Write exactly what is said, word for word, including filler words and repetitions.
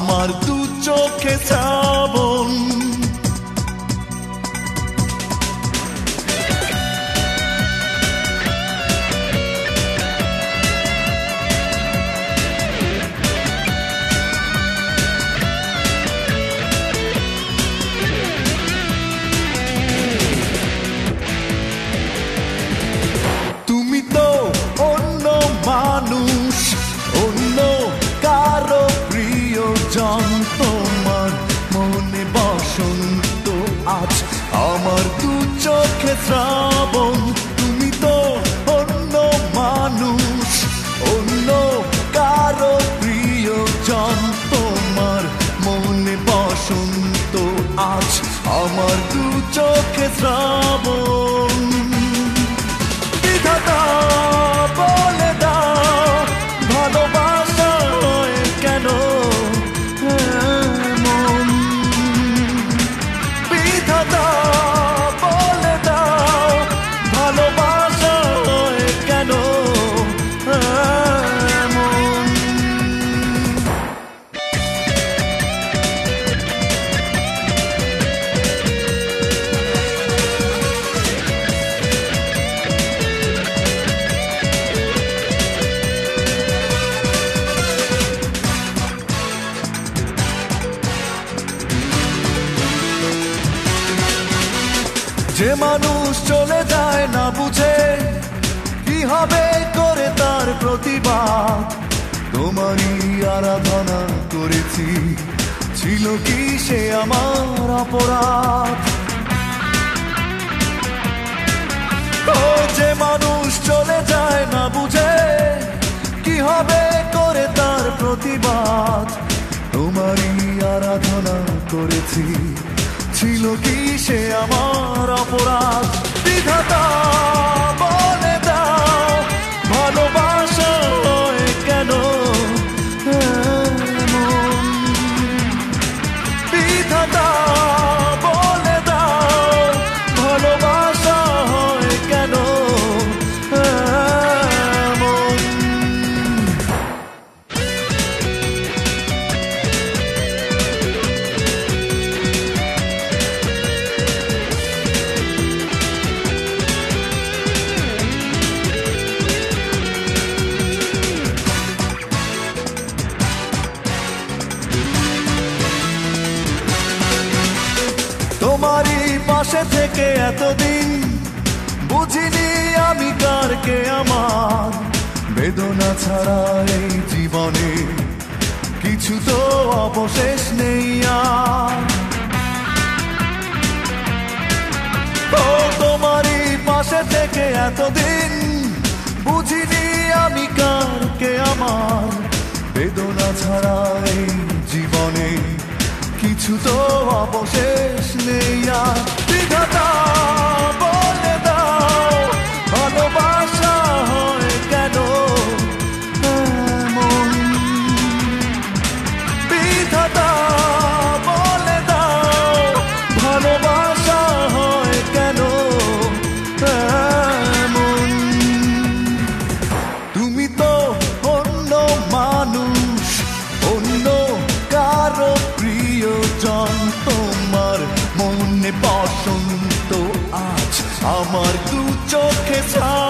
আমার দু চোখে শ্রাবণ। তুমি তো অন্য মানুষ, অন্য কারো প্রিয়জন, তোমার মনে বসন্ত আজ আমার দু চোখে শ্রাবণ। তুমি তো অন্য মানুষ, অন্য কারো প্রিয়জন, তোমার মনে বসন্ত আজ আমার দু চোখে শ্রাবণ। বিধাতা বলে দাও ভালোবাসা হয় কেন এমন? বিধাতা বলে দাও ভালোবাসা হয় কেন এমন? যে মানুষ চলে যায় না বুঝে কি হবে করে তার প্রতিবাদ, তোমারই আরাধনা করেছি, ছিল কি সে আমার অপরাধ? ও যে মানুষ চলে যায় না বুঝে কি হবে করে তার প্রতিবাদ, তোমারই আরাধনা করেছি, ছিল কি সে আমার অপরাধ? বিধাতা বলে দাও ভালোবাসা হয় কেন এমন? বিধাতা বলে দাও ভালোবাসা হয় কেন এমন? তোমারই পাশে থেকে এতদিন বুঝিনি আমি কার কে আমার, বেদনা ছাড়া এই জীবনে কিছু তো অবশেষ নেই আর। ও তোমারই পাশে থেকে এতদিন বুঝিনি আমি কার কে আমার, বেদনা ছাড়া এই জীবনে কিছু তো অবশেষ নেই আর। বিধাতা বলে দাও ভালোবাসা হয় কেন এমন? বিধাতা বলে দাও ভালোবাসা হয় কেন এমন? তুমি তো অন্য মানুষ, অন্য কারো প্রিয়জন, তোমার মনে বসন্ত আজ আমার দু চোখে